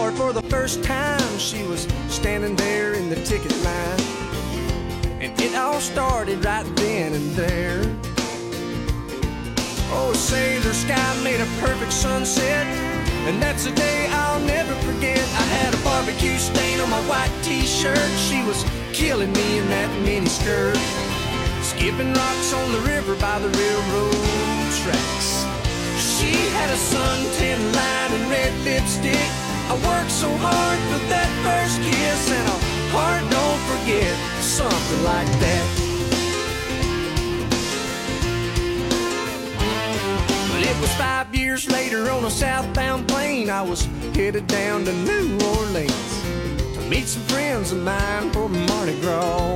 card for the first time. She was standing there in the ticket line, and it all started right then and there. Oh, say the sky made a perfect sunset, and that's a day I'll never forget. I had a barbecue stain on my white t-shirt. She was killing me in that mini skirt, skipping rocks on the river by the railroad tracks. She had a suntan line and red lipstick. I worked so hard for that first kiss, and a heart don't forget, something like that. But it was 5 years later on a southbound plane. I was headed down to New Orleans to meet some friends of mine for Mardi Gras.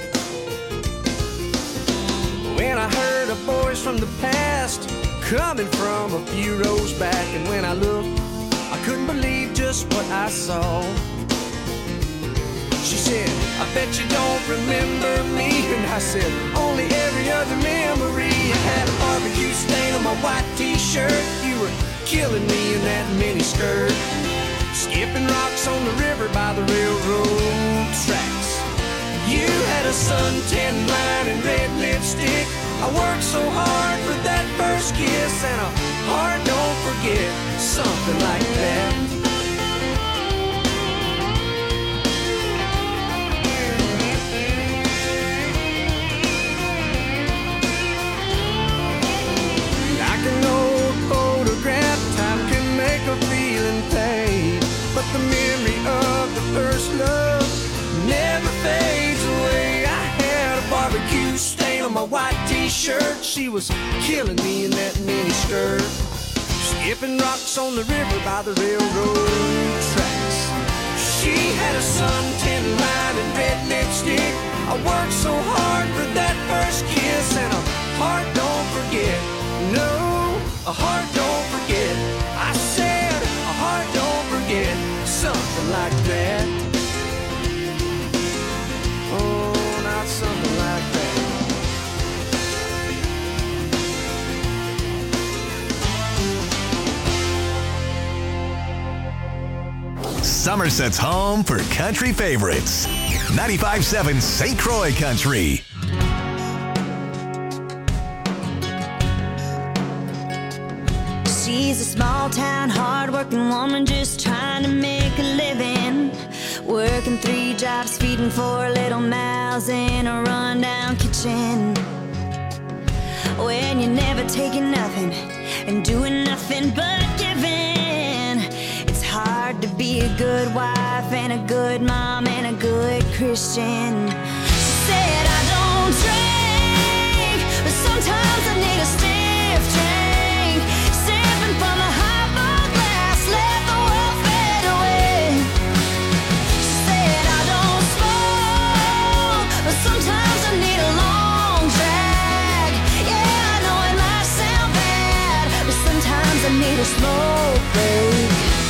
When I heard a voice from the past coming from a few rows back, and when I looked, I couldn't believe just what I saw. She said, I bet you don't remember me. And I said, only every other memory. I had a barbecue stain on my white t-shirt. You were killing me in that mini skirt, skipping rocks on the river by the railroad tracks. You had a suntan line and red lipstick. I worked so hard for that first kiss, and a heart don't forget, something like that. Like an old photograph, time can make a feeling fade, but the memory of the first love never fades away. I had a barbecue stain on my white t-shirt. She was killing me in that mini skirt, skipping rocks on the river by the railroad tracks. She had a suntan line and red lipstick. I worked so hard for that first kiss, and a heart don't forget. No, a heart don't forget. I said a heart don't forget, something like that. Oh, not something like that. Somerset's home for country favorites. 95.7 St. Croix Country. She's a small town, hard-working woman just trying to make a living. Working 3 jobs, feeding 4 little mouths in a rundown kitchen. When you're never taking nothing and doing nothing but giving, it's hard to be a good wife and a good mom and a good Christian. She said, I don't drink, but sometimes I need a stiff drink. Sipping from a highball glass, let the world fade away. She said, I don't smoke, but sometimes I need a long drag. Yeah, I know it might sound bad, but sometimes I need a smoke break.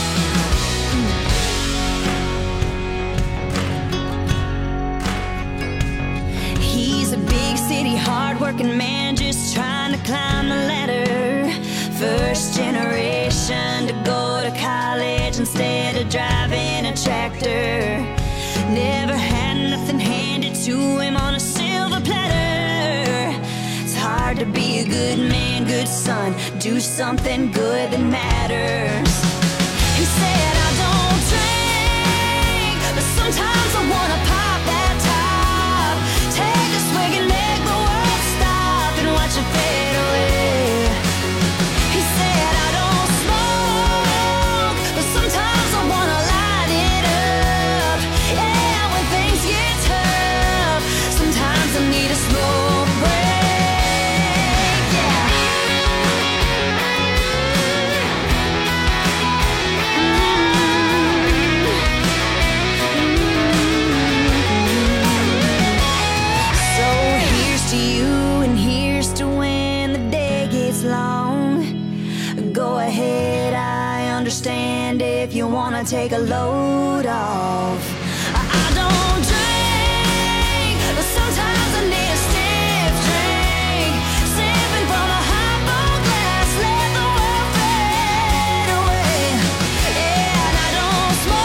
Hard-working man just trying to climb the ladder. First generation to go to college instead of driving a tractor. Never had nothing handed to him on a silver platter. It's hard to be a good man, good son, do something good that matters. He said, I don't drink, but sometimes I wanna pop that top. Take a swig and make the world stop and watch it fade away. He said, I don't smoke, but sometimes I wanna light it up. Yeah, when things get tough, sometimes I need a smoke break. Yeah. So here's to you and here's to when the day gets long. Go ahead, I understand if you wanna take a load off. I don't drink, but sometimes I need a stiff drink. Sipping from a highball glass, let the world fade away. Yeah, and I don't smoke.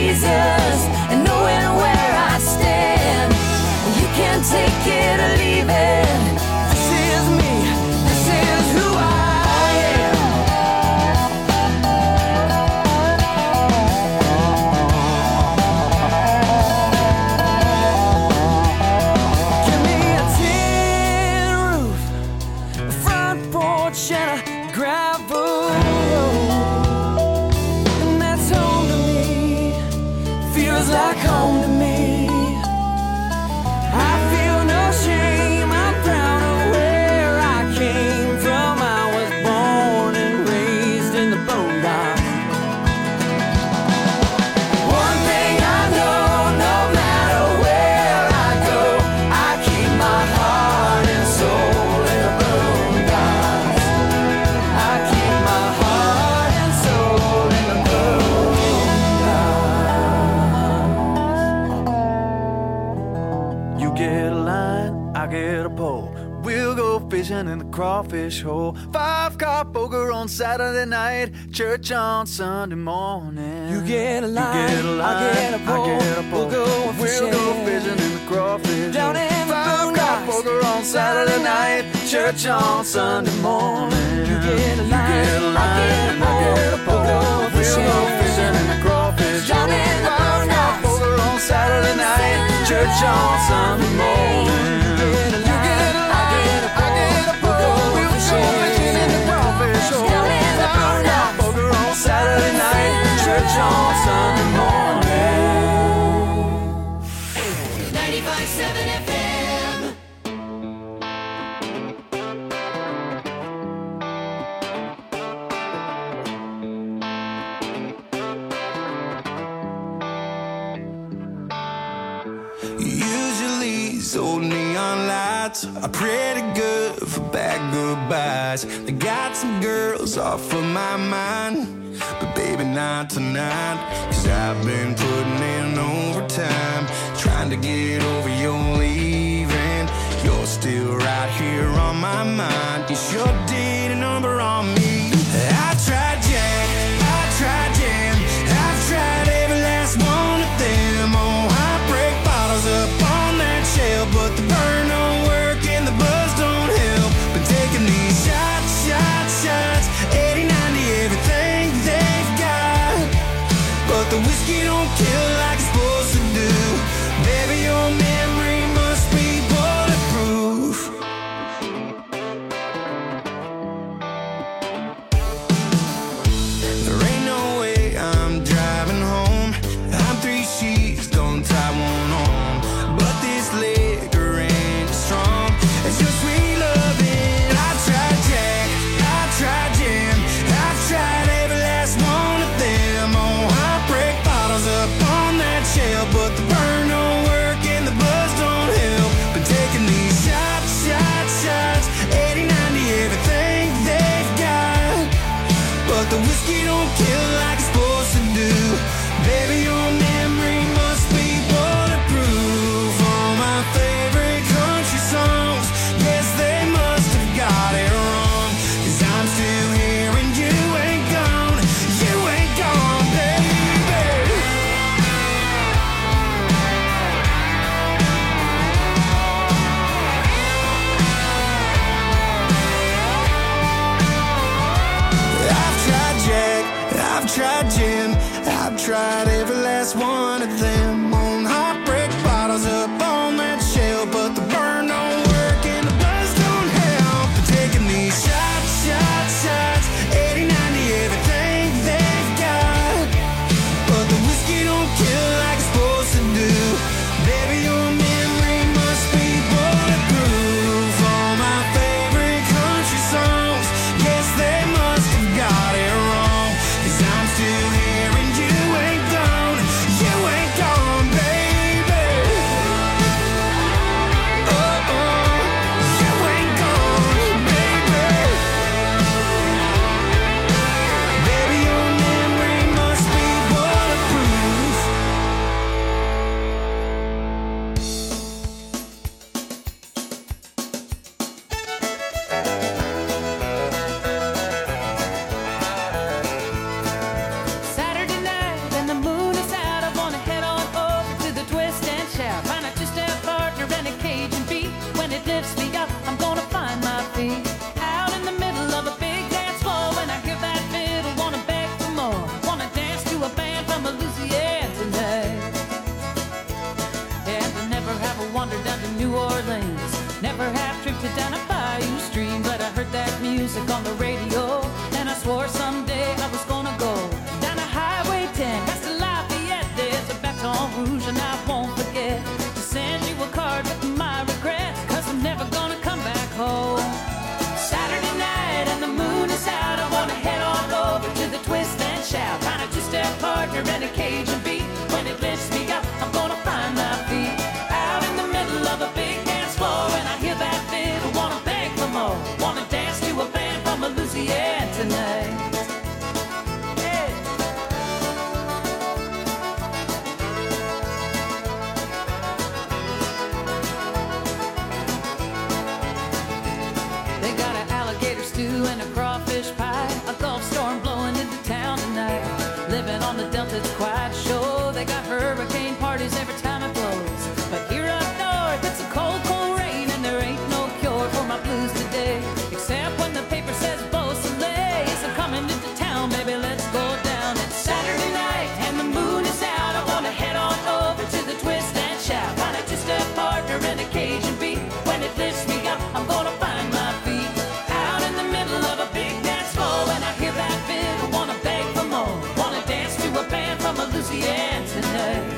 Jesus and knowing where I stand. You can take it or leave it. This is me, this is who I am. Give me a tin roof, a front porch and a gravel road, and that's home to me. Feels like home to me. I feel no shame, I'm proud of where I came from. I was born and raised in the boondocks. One thing I know, no matter where I go, I keep my heart and soul in the boondocks. I keep my heart and soul in the boondocks. You get a line, I get a pole. We'll go fishing in the crawfish hole. 5-car poker on Saturday night, church on Sunday morning. You get a line, I get a pole. We'll go fishing in the crawfish down in the 5-car poker on Saturday night, church on Sunday morning. You get a line, I get a pole. We'll go fishing in the crawfish down in the 5-car poker on Saturday night, church on Sunday morning. Saturday night, church on Sunday morning. 95.7 FM. Usually these old neon lights are pretty good for bad goodbyes. They got some girls off of my mind, but baby not tonight. 'Cause I've been putting in overtime, trying to get over your leaving. You're still right here on my mind. You sure did a number on me. I tried Jack, I tried Jam, I've tried every last one of them. Oh, I break bottles up on that shelf, but the burn don't work and the buzz don't help. Been taking these shots, shots, shots, 80-90 everything they've got, but the whiskey don't kill like it's supposed to do. Baby, your memory must be bulletproof. There ain't no way I'm driving home. I'm 3 sheets, don't tie one on, but this liquor ain't strong. It's your sweet loving. I tried Jack, I tried Jim, I've tried every last one of them. Oh, I break bottles up on that shelf, but the burn don't work and the buzz don't help. Been taking these shots, shots, shots, 80-90 everything they've got, but the whiskey don't kill like it's supposed to do. Baby, your memory must be bulletproof. All my favorite country songs, yes, they must have got it wrong. 'Cause I'm still here and you ain't gone, baby. I've tried Jack, I've tried Jim, I've tried every last one of them. On heartbreak bottles up on that shelf, but the burn don't work and the buzz don't help. Been taking these shots, shots, shots, 80-90 everything they've got, but the whiskey don't kill like it's supposed to do. Baby, your memory must be bulletproof. All my favorite country songs, yes, they must have got it wrong. 'Cause I'm still here and you ain't gone, they got hurricane parties every time it blows. But here up north, it's a cold, cold rain, and there ain't no cure for my blues today. Except when the paper says Beausoleil is coming into town, baby, let's go down. It's Saturday night, and the moon is out. I wanna head on over to the Twist and Shout. Find a two-step partner and a Cajun beat. When it lifts me up, I'm gonna find my feet. Out in the middle of a big dance floor, when I hear that fiddle, wanna beg for more. Wanna dance to a band from Louisiana tonight.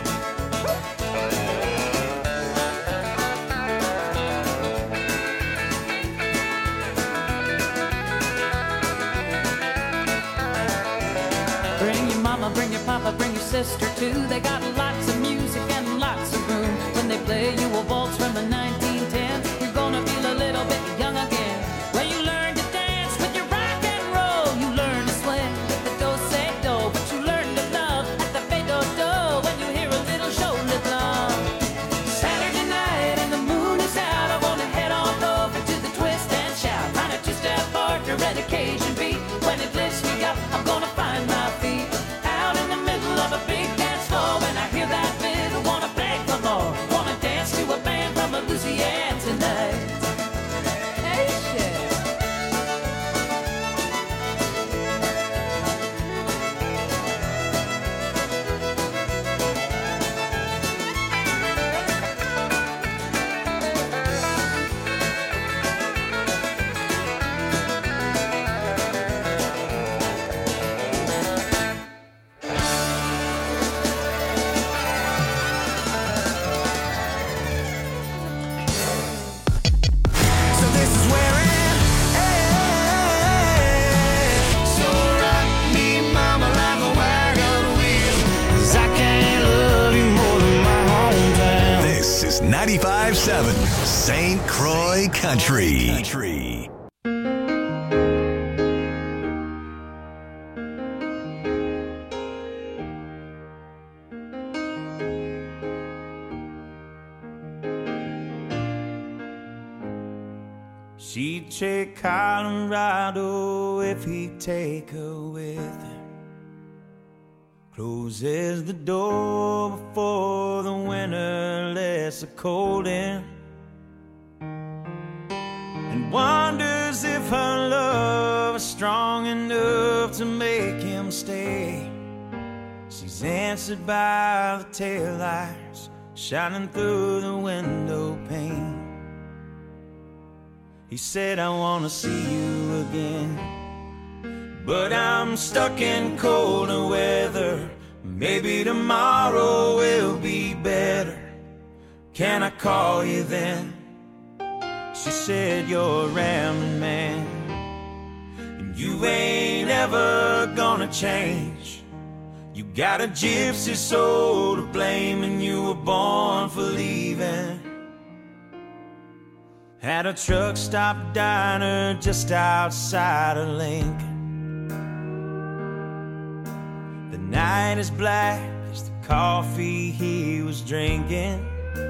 Bring your mama, bring your papa, bring your sister too. They got lots of music and lots of room. When they play you a waltz from the 1910s, you're gonna feel a little bit young again. When you learn to dance with your rock and roll, you learn to swing with the do-say-do, but you learn to love at the fade-do-do when you hear a little shoulder blum. Saturday night and the moon is out. I wanna head on over to the Twist and Shout. Find a two-step partner and a Cajun beat. When it lifts me up, I'm gonna find my feet. Out in the middle of a big dance floor, when I hear that fiddle, wanna beg for more. Wanna dance to a band from Louisiana tonight. Hey, shit. So this is where it ends. So rock me, mama, like a wagon wheel, 'cause I can't love you more than my hometown. This is 95.7 St. Croix Country. She'd take Colorado if he'd take her with him. Closes the door before the winter lets the cold in, and wonders if her love is strong enough to make him stay. She's answered by the taillights shining through the window pane. He said, I wanna see you again, but I'm stuck in colder weather. Maybe tomorrow will be better. Can I call you then? She said, you're a rambling man, and you ain't ever gonna change. You got a gypsy soul to blame, and you were born for leaving. At a truck stop diner just outside of Lincoln, the night is black as the coffee he was drinking,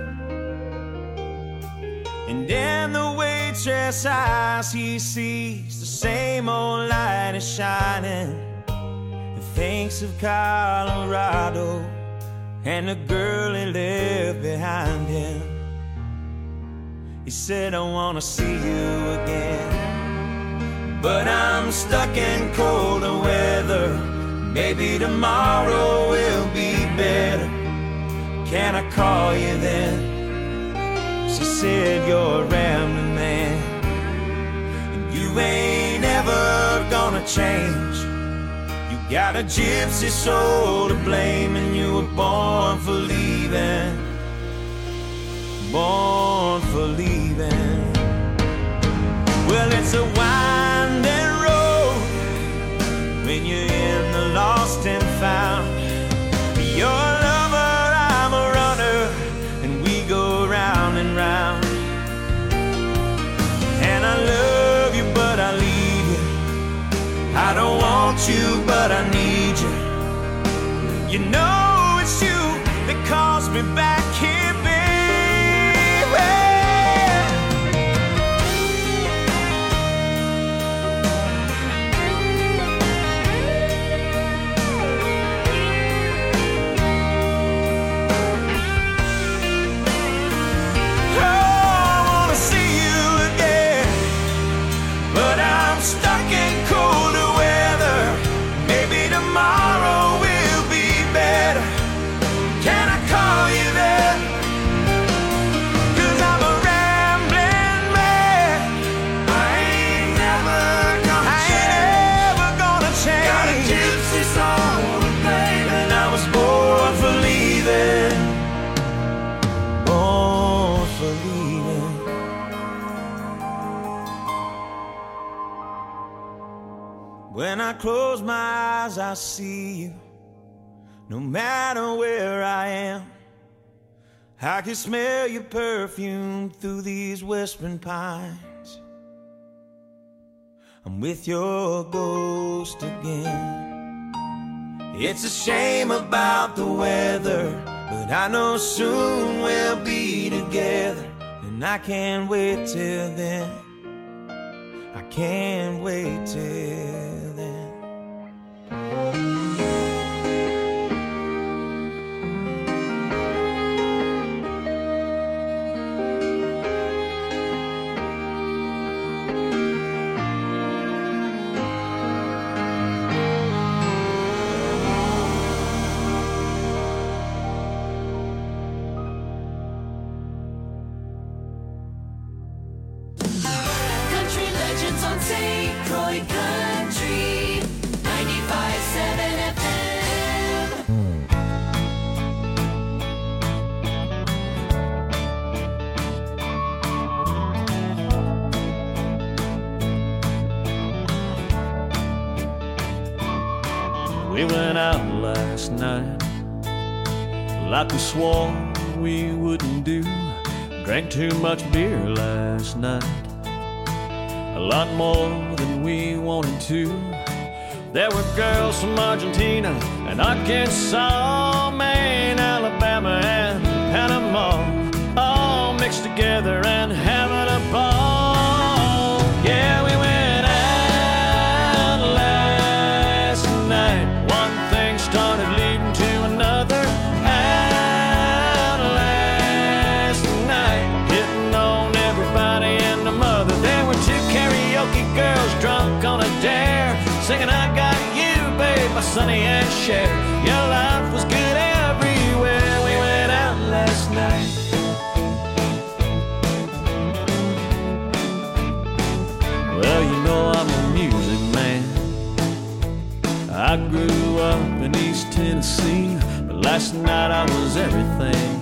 and in the waitress' eyes he sees the same old light is shining, and thinks of Colorado and the girl he left behind him. He said, I wanna see you again, but I'm stuck in colder weather. Maybe tomorrow will be better. Can I call you then? She said, you're a rambling man, and you ain't ever gonna change. You got a gypsy soul to blame, and you were born for leaving. Born for leaving. Well, it's a winding road when you're in the lost and found. You're a lover, I'm a runner, and we go round and round. And I love you, but I leave you. I don't want you, but I need you. You know it's you that calls me back here, baby. I close my eyes, I see you. No matter where I am, I can smell your perfume through these whispering pines. I'm with your ghost again. It's a shame about the weather, but I know soon we'll be together. And I can't wait till then. I can't wait till then. St. Croix Country 95.7 FM. We went out last night like we swore we wouldn't do. Drank too much beer last night, a lot more than we wanted to. There were girls from Argentina and Arkansas, Maine, Alabama, and Panama, all mixed together and having a ball. Yeah, we went out last night. One thing started leading to another. Out last night, hitting on everybody and the mother. There were two karaoke girls drunk on a dare, singing I Got You, babe, by Sonny and Cher. Your life was good everywhere. We went out last night. Well, you know I'm a music man. I grew up in East Tennessee, but last night I was everything.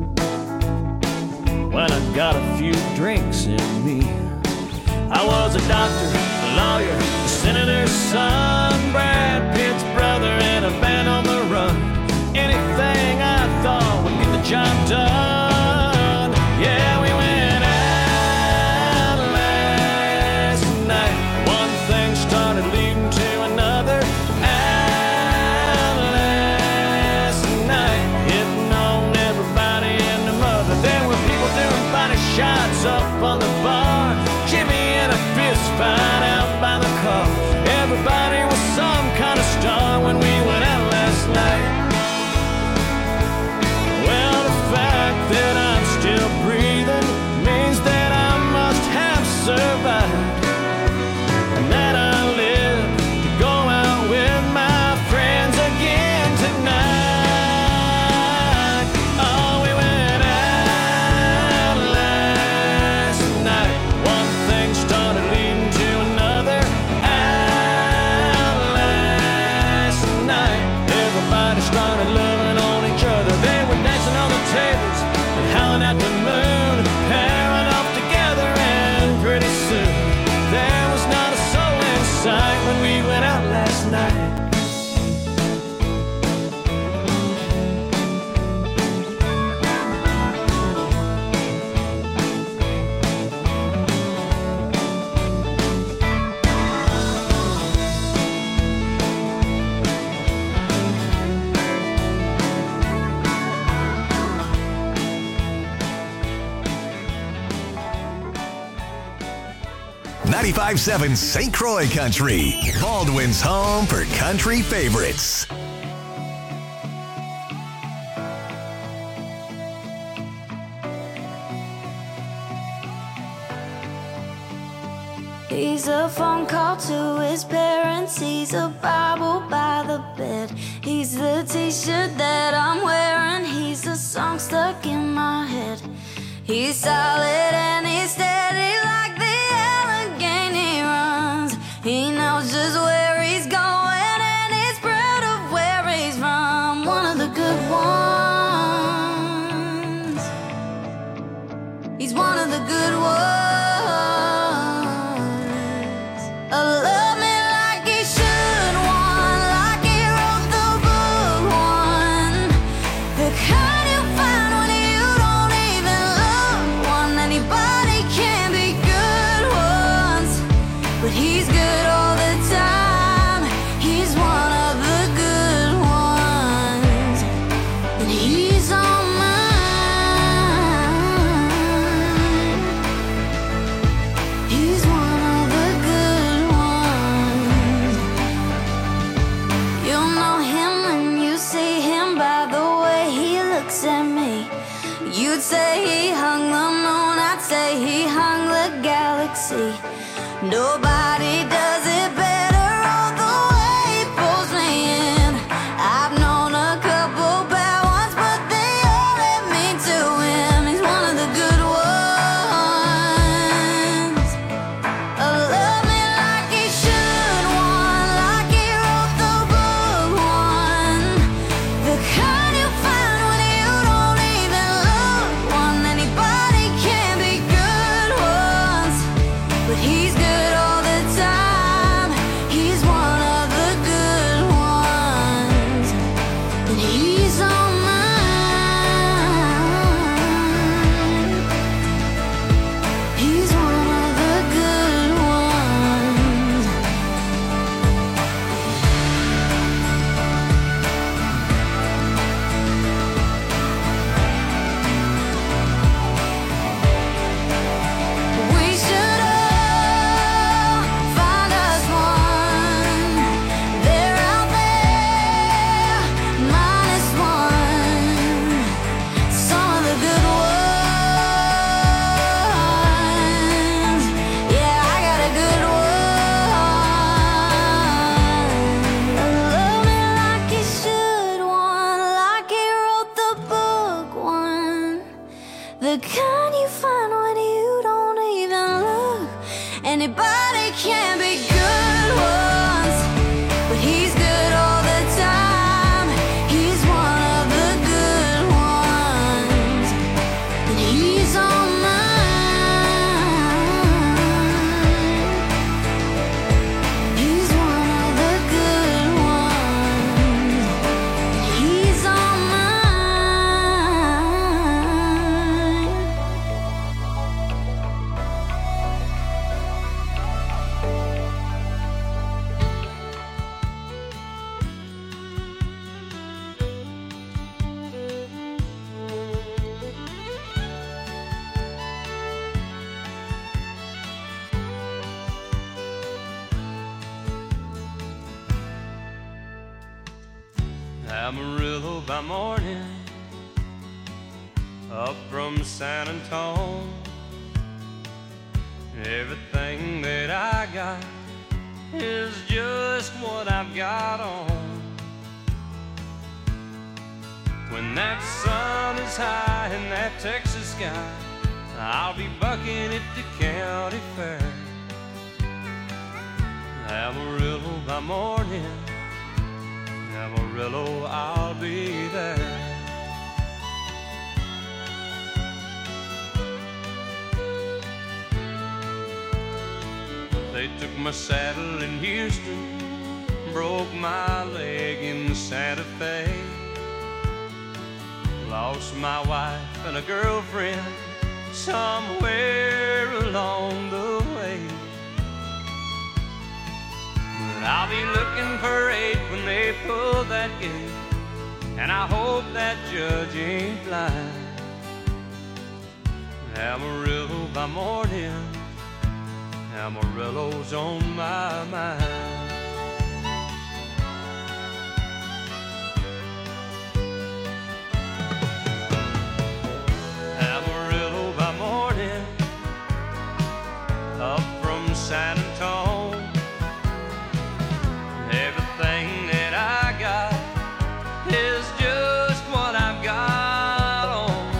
When I got a few drinks in me, I was a doctor, a lawyer, a senator's son, Brad Pitt's brother, and a band on the run. Anything I thought would get the job done. Yeah, we went out last night. One thing started leading to another. Out last night, hitting on everybody and the mother. There were people doing body shots up on the bar, Jimmy and a fist fight out by the car. Everybody was some kind of star when we went out last night. Well, the fact that I'm still breathing means that I must have survived, and that I live to go out with my friends again tonight. Oh, we went out last night. One thing started leading to another. Out last night, everybody started loving on each other. They were dancing on the tables and howling at the moon, pairing off together, and pretty soon there was not a soul in sight when we went out last night. .7 St. Croix Country, Baldwin's home for country favorites. He's a phone call to his parents. He's a Bible by the bed. He's the t-shirt that I'm wearing. He's a song stuck in my head. He's solid and he's steady like the Allegheny runs. He knows just where he's going and he's proud of where he's from. One of the good ones. He's one of the good ones. Love me like he should. and he's all mine. He's one of the good ones. You'll know him when you see him by the way he looks at me. You'd say he hung the moon, I'd say he hung the galaxy. Nobody does it better, all the way he pulls me in. I've known a couple bad ones, but they all led me to him. He's one of the good ones. Love me like he should, one like he wrote the book, one. The kind you find when you don't even look, one. Anybody can be good ones, but he's good all the time. He's one of the good ones, and he's all mine. He's one of the good ones. We should all find us one. They're out there, minus one. Some of the good ones. Yeah, I got a good one. Love me like he should, one like he wrote the book, one. The kind you find when you don't even look. Anybody can be good ones, but he's good all the time. He's one of the good ones, and he's all mine. He's one of the good ones, and he's all mine. Amarillo by morning, up from San Antone. Everything that I got is just what I've got on. When that sun is high in that Texas sky, I'll be bucking at the county fair. Amarillo by morning, Amarillo, I'll be there. They took my saddle in Houston, broke my leg in Santa Fe. Lost my wife and a girlfriend somewhere along the way. But I'll be looking for 8 when they pull that gate, and I hope that judge ain't blind. Amarillo by morning, Amarillo's on my mind. Amarillo by morning, up from San Antone. Everything that I got is just what I've got on.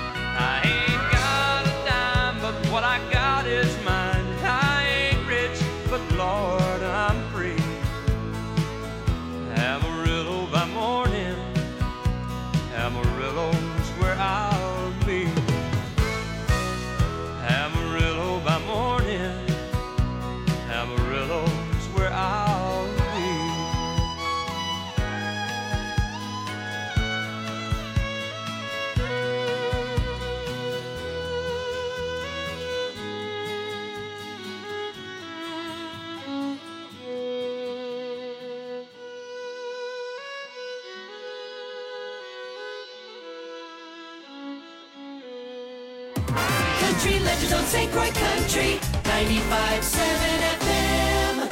I ain't got a dime, but what I got is mine. I ain't rich, Legends on St. Croix Country 95.7 FM.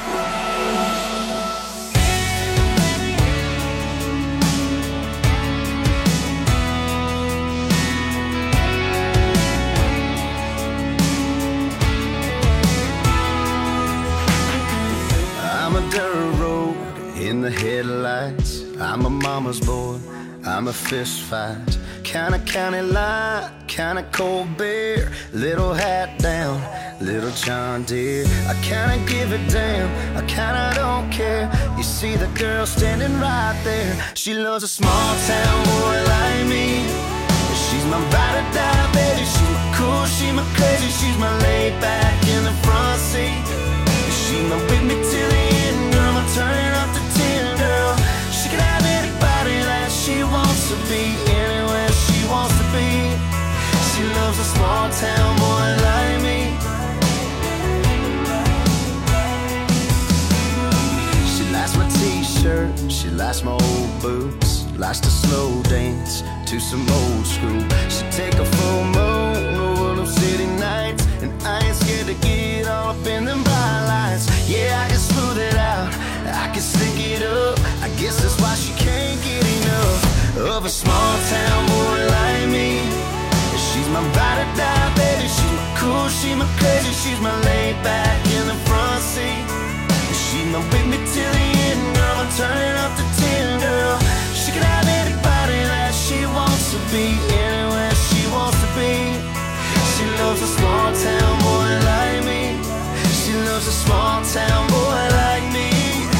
I'm a dirt road in the headlights. I'm a mama's boy, I'm a fist fight. Kinda county line, kinda cold beer. Little hat down, little John Deere. I kinda give a damn, I kinda don't care. You see the girl standing right there. She loves a small town boy like me. She's my ride or die baby. She's my cool, she's my crazy. She's my laid back in the front seat. She's my with me till the end, girl. I'm turning up to 10, girl. She can have anybody that she wants to be, anywhere she wants to be. She loves a small town boy like me. She likes my t-shirt, she likes my old boots, likes to slow dance to some old school. She take a full moon over them city nights, and I ain't scared to get all up in them bright lights. Yeah, I can smooth it out, I can slick it up. I guess that's why she can't get enough of a small town boy like me. She's my ride or die baby. She's my cool, she's my crazy. She's my laid back in the front seat. She's my with me till the end, girl. I'm turning up to 10, girl. She can have anybody that she wants to be, anywhere she wants to be. She loves a small town boy like me. She loves a small town boy like me.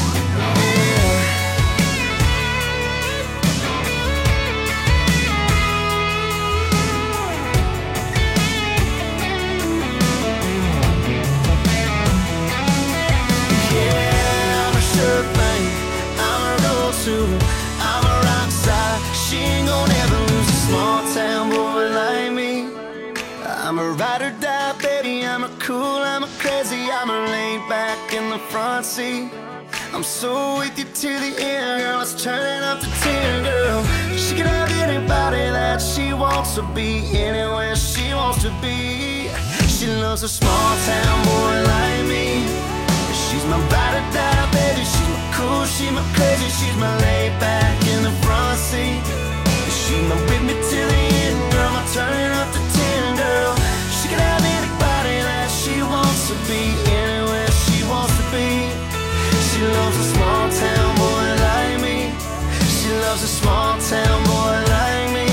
I'm a rock star. She ain't gonna ever lose a small town boy like me. I'm a ride or die baby. I'm a cool, I'm a crazy. I'm a laid back in the front seat. I'm so with you till the end, girl. It's turning up to 10, girl. She can have anybody that she wants to be, anywhere she wants to be. She loves a small town boy like me. She's my ride or die baby. She's my cool, she's my crazy. She's my laid back in the front seat. She's my with me till the end, girl. I'm turning up to 10, girl. She can have anybody that she wants to be, anywhere she wants to be. She loves a small town boy like me. She loves a small town boy like me.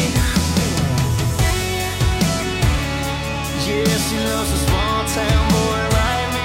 Yeah, she loves a small town boy like me.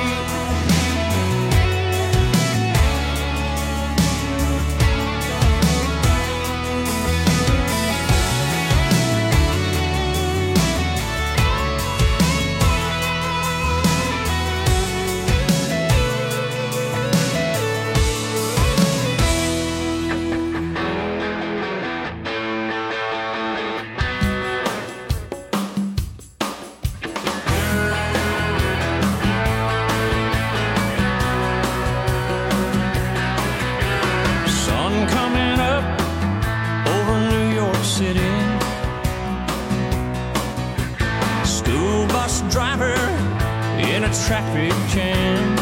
Traffic jam,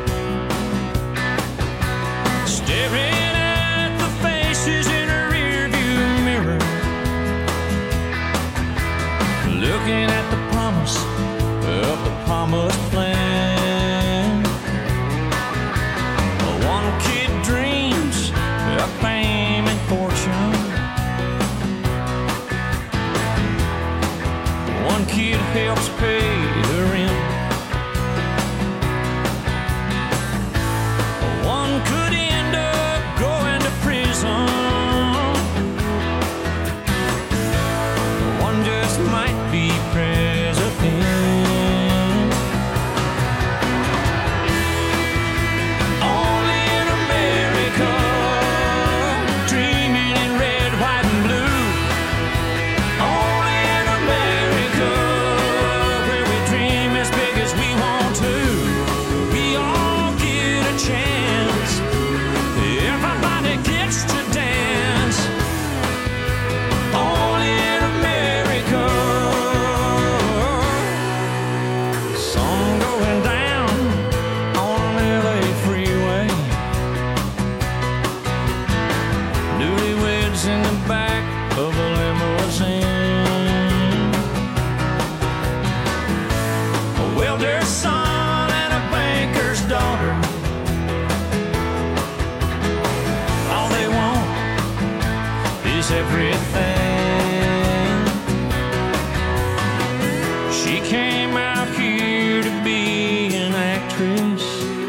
staring at the faces in a rearview mirror, looking at the promise of the promised plan. One kid dreams of fame and fortune, one kid helps pay the rent. Could end up going to prison. One just might be president. Only in America, dreaming in red, white, and blue. Only in America, everything. She came out here to be an actress.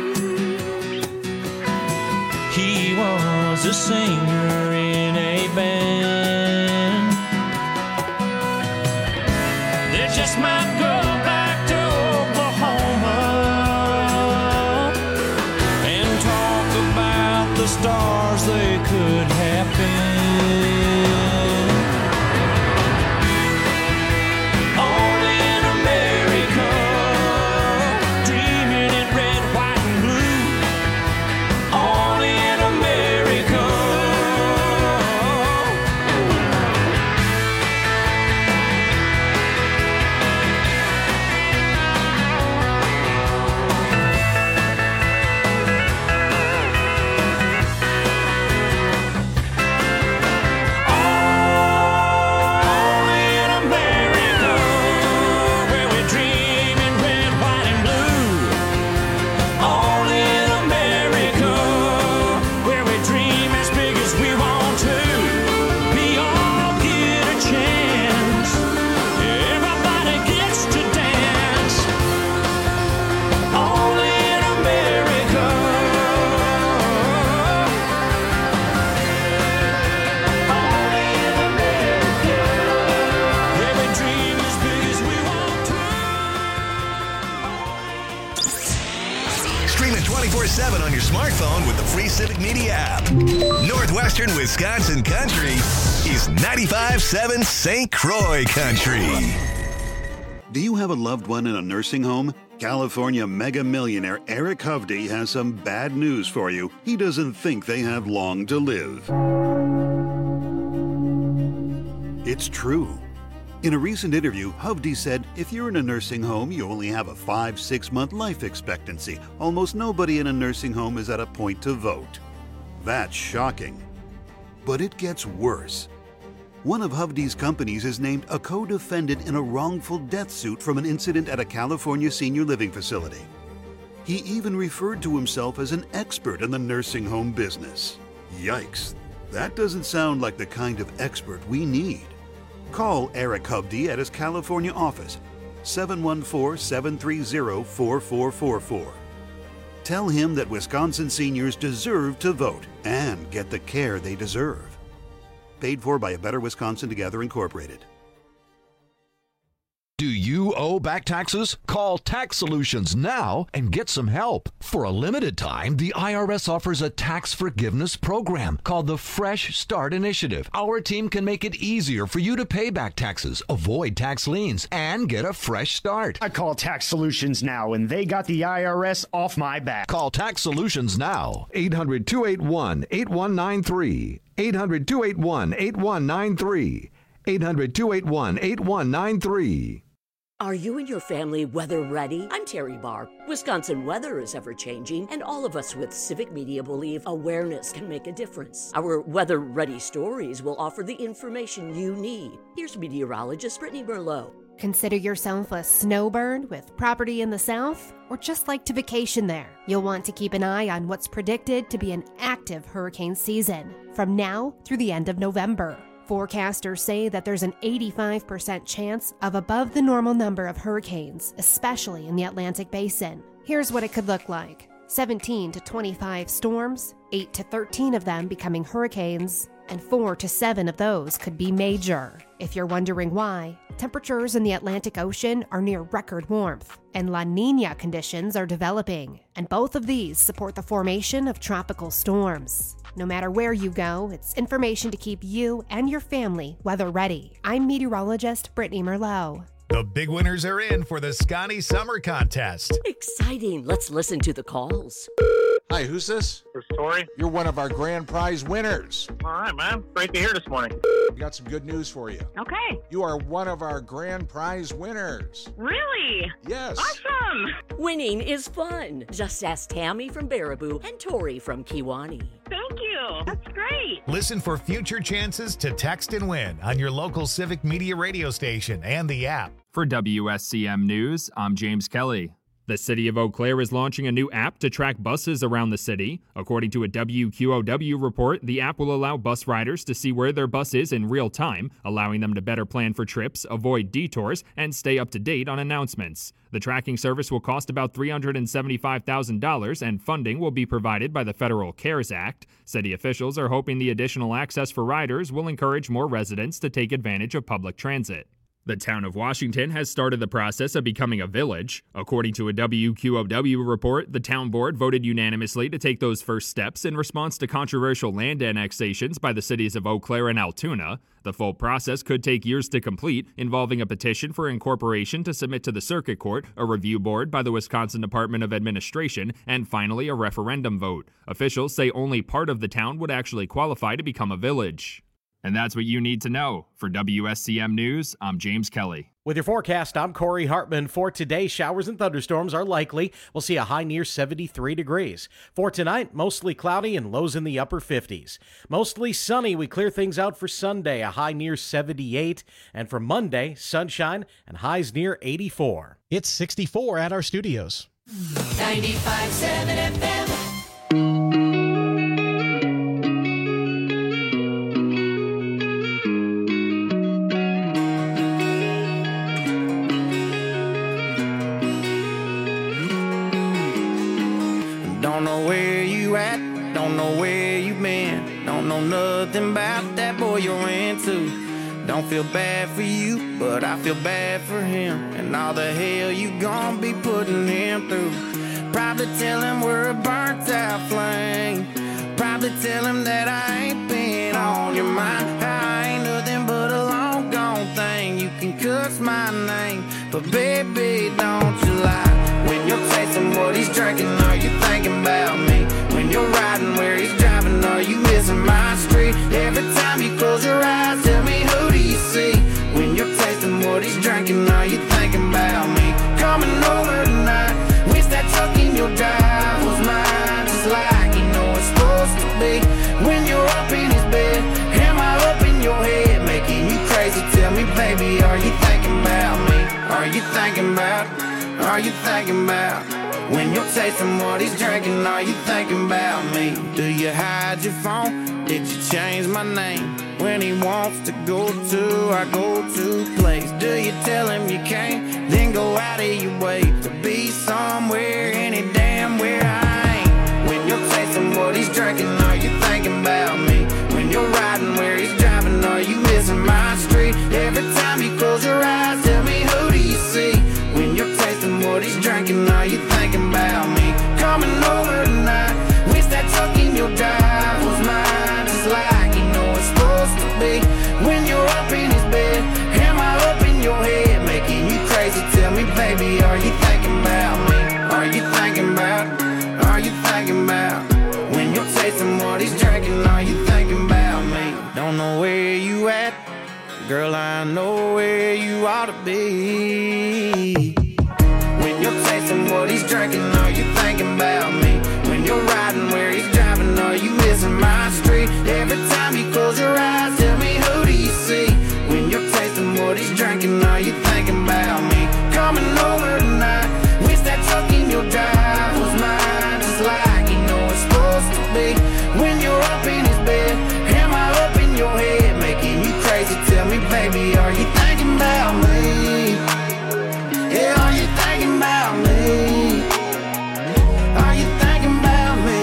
He was a singer in a band. They just might go back to Oklahoma and talk about the stars they could have been. Only in America, dreaming in red, white, and blue. Only in America. Stream it 24/7 on your smartphone with the free Civic Media app. Northwestern Wisconsin Country is 95.7 St. Croix Country. Do you have a loved one in a nursing home? California mega millionaire Eric Hovde has some bad news for you. He doesn't think they have long to live. It's true. In a recent interview, Hovde said, if you're in a nursing home, you only have a 5-6 month life expectancy. Almost nobody in a nursing home is at a point to vote. That's shocking. But it gets worse. One of Hovde's companies is named a co-defendant in a wrongful death suit from an incident at a California senior living facility. He even referred to himself as an expert in the nursing home business. Yikes, that doesn't sound like the kind of expert we need. Call Eric Hovde at his California office, 714-730-4444. Tell him that Wisconsin seniors deserve to vote and get the care they deserve. Paid for by A Better Wisconsin Together, Incorporated. Do you owe back taxes? Call Tax Solutions now and get some help. For a limited time, the IRS offers a tax forgiveness program called the Fresh Start Initiative. Our team can make it easier for you to pay back taxes, avoid tax liens, and get a fresh start. I call Tax Solutions now, and they got the IRS off my back. Call Tax Solutions now. 800-281-8193. 800-281-8193. 800-281-8193. Are you and your family weather ready? I'm Terry Barr. Wisconsin weather is ever-changing, and all of us with Civic Media believe awareness can make a difference. Our weather-ready stories will offer the information you need. Here's meteorologist Brittany Merlot. Consider yourself a snowbird with property in the south, or just like to vacation there. You'll want to keep an eye on what's predicted to be an active hurricane season from now through the end of November. Forecasters say that there's an 85% chance of above the normal number of hurricanes, especially in the Atlantic Basin. Here's what it could look like. 17 to 25 storms, 8 to 13 of them becoming hurricanes, and 4 to 7 of those could be major. If you're wondering why, temperatures in the Atlantic Ocean are near record warmth, and La Niña conditions are developing, and both of these support the formation of tropical storms. No matter where you go, it's information to keep you and your family weather ready. I'm meteorologist Brittany Merlot. The big winners are in for the Scotty Summer Contest. Exciting. Let's listen to the calls. Hi, who's this? This is Tori. You're one of our grand prize winners. All right, man. Great to hear this morning. We got some good news for you. Okay. You are one of our grand prize winners. Really? Yes. Awesome. Winning is fun. Just ask Tammy from Baraboo and Tori from Kewanee. Thank you. That's great. Listen for future chances to text and win on your local Civic Media radio station and the app. For WSCM News, I'm James Kelly. The city of Eau Claire is launching a new app to track buses around the city. According to a WQOW report, the app will allow bus riders to see where their bus is in real time, allowing them to better plan for trips, avoid detours, and stay up to date on announcements. The tracking service will cost about $375,000, and funding will be provided by the Federal CARES Act. City officials are hoping the additional access for riders will encourage more residents to take advantage of public transit. The town of Washington has started the process of becoming a village. According to a WQOW report, the town board voted unanimously to take those first steps in response to controversial land annexations by the cities of Eau Claire and Altoona. The full process could take years to complete, involving a petition for incorporation to submit to the circuit court, a review board by the Wisconsin Department of Administration, and finally a referendum vote. Officials say only part of the town would actually qualify to become a village. And that's what you need to know. For WSCM News, I'm James Kelly. With your forecast, I'm Corey Hartman. For today, showers and thunderstorms are likely. We'll see a high near 73 degrees. For tonight, mostly cloudy and lows in the upper 50s. Mostly sunny. We clear things out for Sunday, a high near 78. And for Monday, sunshine and highs near 84. It's 64 at our studios. 95.7 FM. Don't know where you at, don't know where you been, don't know nothing about that boy you're into. Don't feel bad for you, but I feel bad for him, and all the hell you gon' be putting him through. Probably tell him we're a burnt out flame, probably tell him that I ain't been on your mind. I ain't nothing but a long gone thing, you can cuss my name, but baby don't you lie. When you're tasting what he's drinking, are you thinking about me? When you're riding where he's driving, are you missing my street? Every time you close your eyes, tell me who do you see? When you're tasting what he's drinking, are you thinking about me? Coming over tonight, wish that truck in your drive was mine, just like you know it's supposed to be. When you're up in his bed, am I up in your head, making you crazy? Tell me, baby, are you thinking about me? Are you thinking about? Are you thinking about? When you're tasting what he's drinking, are you thinking about me? Do you hide your phone? Did you change my name? When he wants to go to our go-to place, do you tell him you can't? Then go out of your way to be somewhere, any damn where I ain't. When you're tasting what he's drinking, are you thinking about me? When you're riding where he's driving, are you missing my street? Every time you close your eyes, tell me who do you see? When you're tasting what he's drinking, are you thinking about me? Coming over tonight, wish that truck in your drive was mine, just like you know it's supposed to be. When you're up in his bed, am I up in your head, making you crazy? Tell me, baby, are you thinking about me? Are you thinking about? Are you thinking about? When you're tasting what he's drinking, are you thinking about me? Don't know where you at, girl, I know where you ought to be. When you're tasting what he's drinking, are you thinking about me? When you're riding where he's driving, are you missing my street? Every time you close your eyes, tell me who do you see? When you're tasting what he's drinking, are you thinking about me? Coming over tonight, wish that truck in your drive was mine, just like you know it's supposed to be. When you're up in his bed, am I up in your head, making you crazy? Tell me, baby, are you thinking about me? Yeah, are you thinking about me? Are you thinking about me?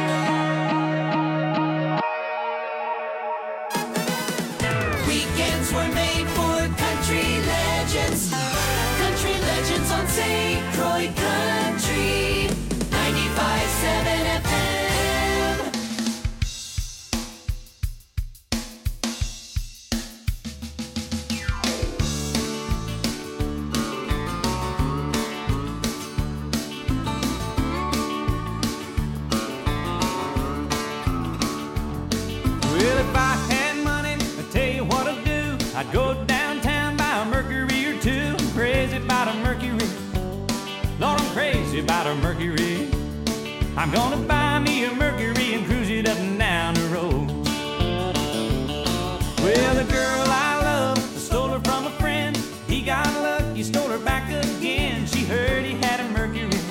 Weekends were made for country legends. Country legends on St. Croix Country. 95.7 FM. Well, if I had money, I'd tell you what I'd do. I'd go downtown, buy a Mercury or two. I'm crazy about a Mercury. Lord, I'm crazy about a Mercury. I'm gonna buy me a Mercury and cruise it up and down the road. Well, the girl I love, I stole her from a friend. He got lucky, stole her back again. She heard he had a Mercury.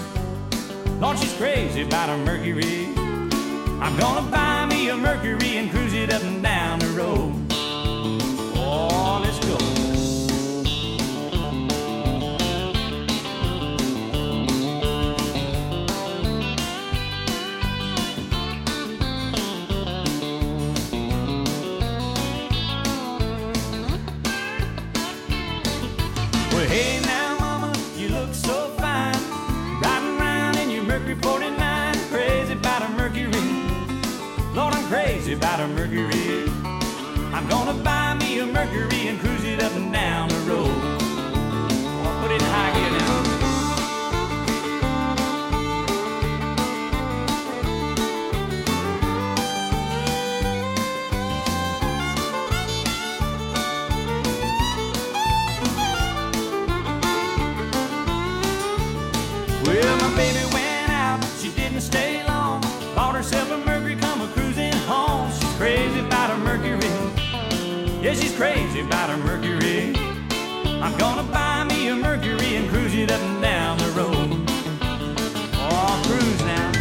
Lord, she's crazy about her Mercury. I'm gonna buy me a Mercury and cruise it up and down the road. Oh, let's go. Well, hey now, mama, you look so fine. Riding around in your Mercury 49. Crazy about her Mercury. Lord, I'm crazy about her Mercury. I'm gonna buy me a Mercury and cruise it up and down the road. I'll put it in high gear now. Well, my baby went out, she didn't stay long. Bought herself a Mercury, come a-cruising home. She's crazy about her Mercury. Yeah, she's crazy about her Mercury. I'm gonna buy me a Mercury and cruise it up and down the road. Oh, I'll cruise now.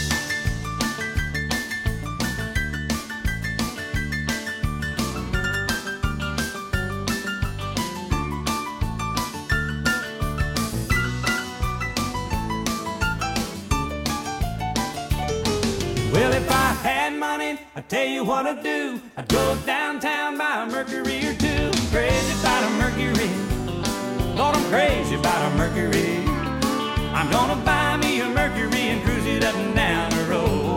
Well, if I had money, I'd tell you what I'd do. I'd go downtown, buy a Mercury or two. Crazy about a Mercury. Lord, I'm crazy about a Mercury. I'm gonna buy me a Mercury and cruise it up and down the road.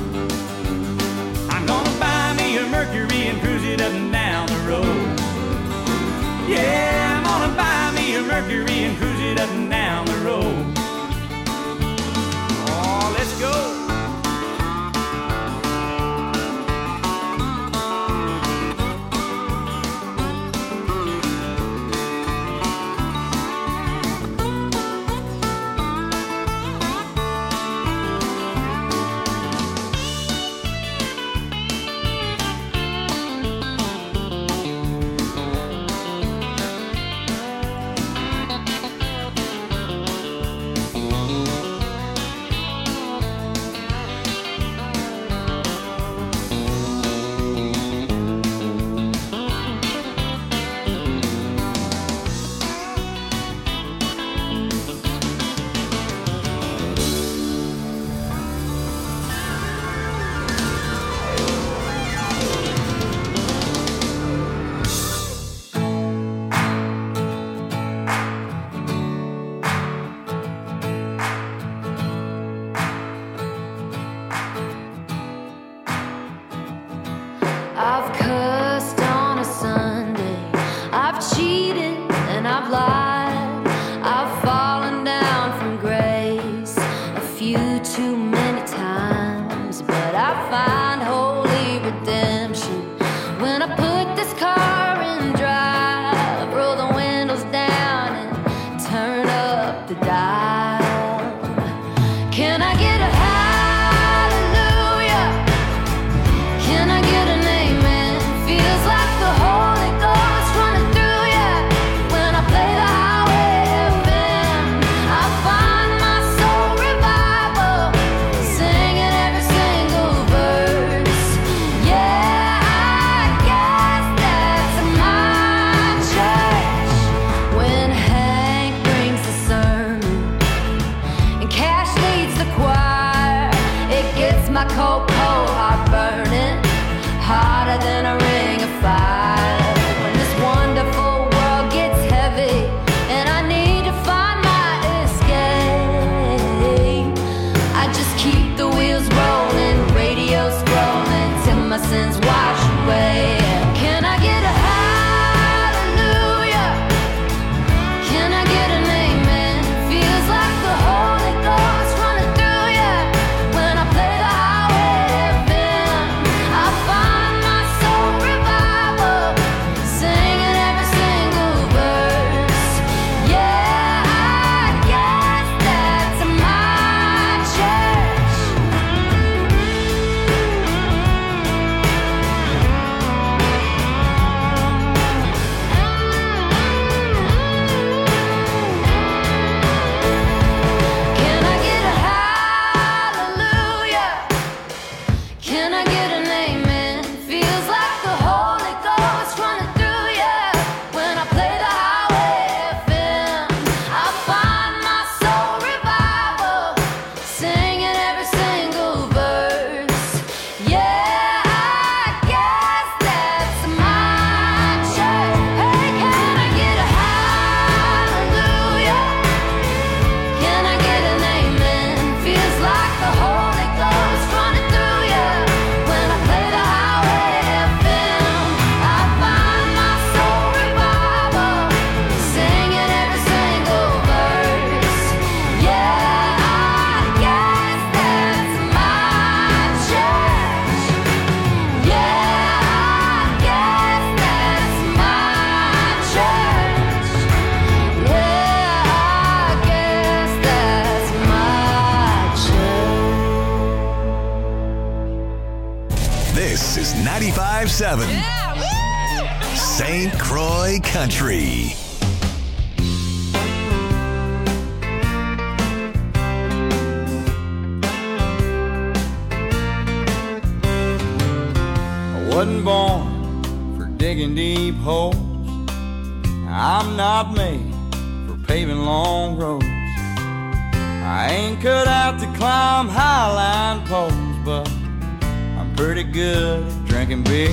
I'm gonna buy me a Mercury and cruise it up and down the road. Yeah, I'm gonna buy me a Mercury and cruise it up and down the road. Oh, let's go. 95.7 St. Croix Country. I wasn't born for digging deep holes. I'm not made for paving long roads. I ain't cut out to climb highline poles, but I'm pretty good at drinking beer.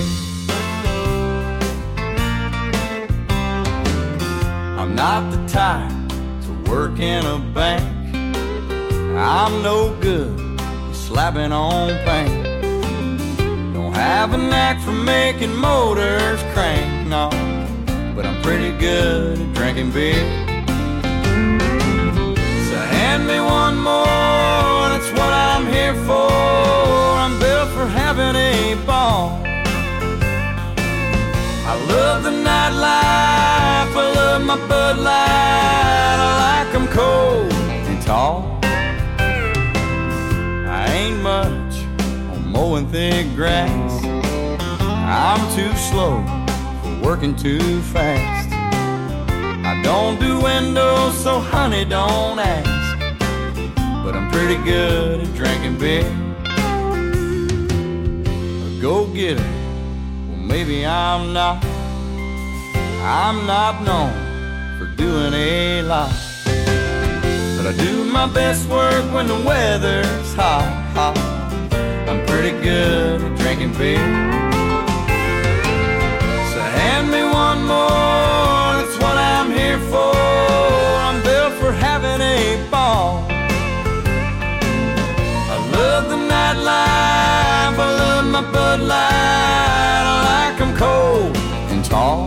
I'm not the type to work in a bank. I'm no good at slapping on paint. Don't have a knack for making motors crank, no, but I'm pretty good at drinking beer. So hand me one more, that's what I'm here for. I'm built for having a ball. I love the nightlife, I love my Bud Light. I like them cold and tall. I ain't much on mowing thick grass. I'm too slow for working too fast. I don't do windows, so honey, don't ask. But I'm pretty good at drinking beer. A go-getter, well maybe I'm not. I'm not known for doing a lot, but I do my best work when the weather's hot, hot. I'm pretty good at drinking beer. So hand me one more, that's what I'm here for. I'm built for having a ball. I love the nightlife, I love my Bud Light. I like them cold and tall.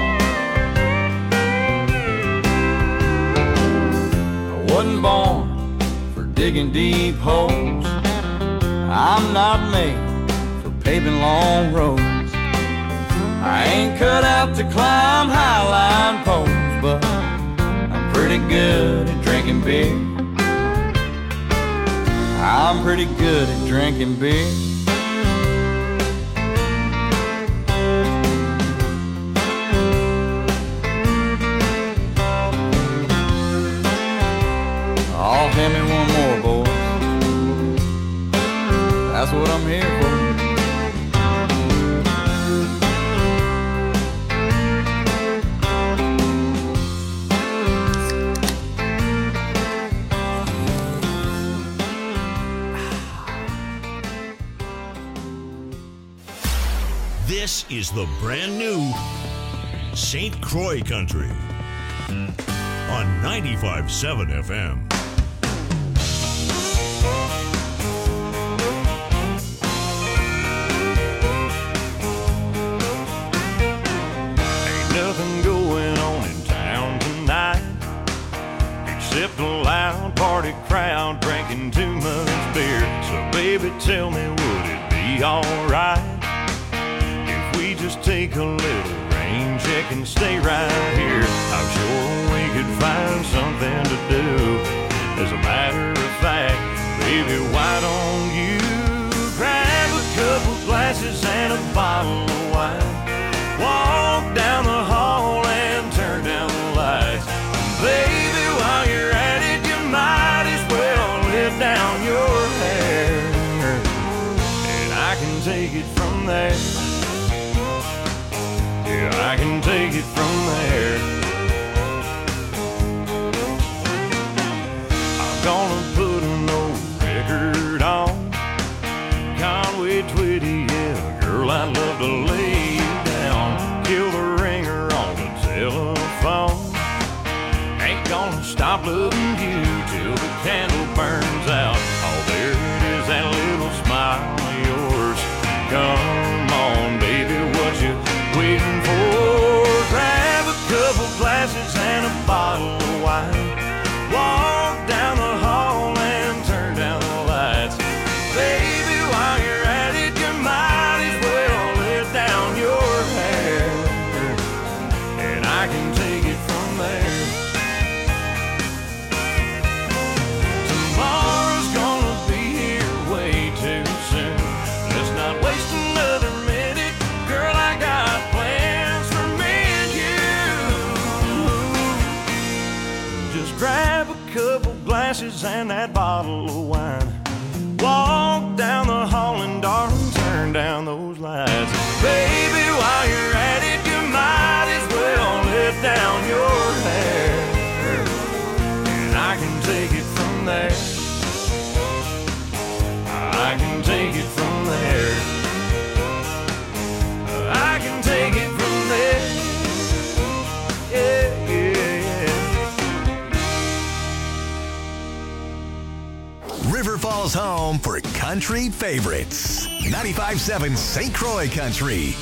I wasn't born for digging deep holes. I'm not made for paving long roads. I ain't cut out to climb highline poles, but I'm pretty good at drinking beer. I'm pretty good at drinking beer. Oh, hand me one more, boys. That's what I'm here for. This is the brand new St. Croix Country on 95.7 FM. Ain't nothing going on in town tonight except a loud party crowd drinking too much beer. So baby, tell me, would it be alright if we just take a little rain check and stay right here? I'm sure we could find something to do. As a matter of fact, baby, why don't you grab a couple glasses and a bottle of wine, walk down the hall and turn down the lights. Baby, while you're at it, you might as well let down your hair, and I can take it from there. Yeah, I can take it from there. I'm gonna put an old record on Conway Twitty, yeah, girl, I'd love to lay you down. Kill the ringer on the telephone. Ain't gonna stop loving you till the candle burns out. Oh, there it is, that little smile of yours. Come on, baby, what you waiting for? Grab a couple glasses and a bottle of wine, walk down the hall and turn down the lights. Baby, while you're at it, you might as well let down your hair, and I can take it from there. glasses and that bottle of wine. Walk down the hall and darling, turn down those lights. Baby, while you're at it, you might as well let down your hair, and I can take it from there. I can take it from there. I can take it from there. Yeah, yeah, yeah. River Falls home for country favorites. 95.7 St. Croix Country.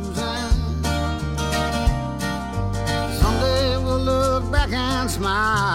Smile.